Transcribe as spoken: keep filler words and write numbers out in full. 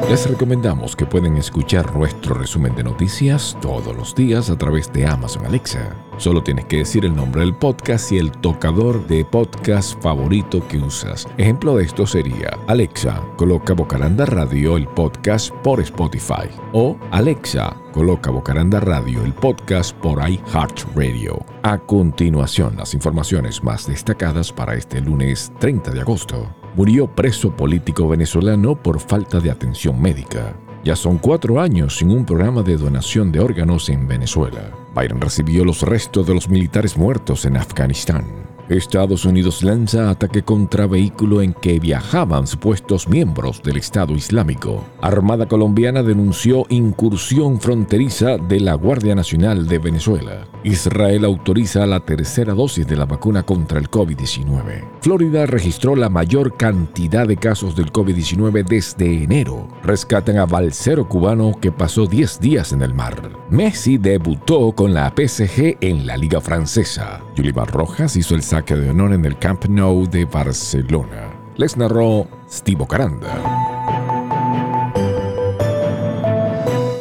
Les recomendamos que pueden escuchar nuestro resumen de noticias todos los días a través de Amazon Alexa. Solo tienes que decir el nombre del podcast y el tocador de podcast favorito que usas. Ejemplo de esto sería: Alexa, coloca Bocaranda Radio, el podcast, por Spotify. O Alexa, coloca Bocaranda Radio, el podcast, por iHeartRadio. A continuación, las informaciones más destacadas para este lunes treinta de agosto. Murió preso político venezolano por falta de atención médica. Ya son cuatro años sin un programa de donación de órganos en Venezuela. Biden recibió los restos de los militares muertos en Afganistán. Estados Unidos lanza ataque contra vehículo en que viajaban supuestos miembros del Estado Islámico. Armada colombiana denunció incursión fronteriza de la Guardia Nacional de Venezuela. Israel autoriza la tercera dosis de la vacuna contra el COVID diecinueve. Florida registró la mayor cantidad de casos del COVID diecinueve desde enero. Rescatan a balsero cubano que pasó diez días en el mar. Messi debutó con la P S G en la Liga Francesa. Yulimar Rojas hizo el saque de honor en el Camp Nou de Barcelona. Les narró Steve Bocaranda.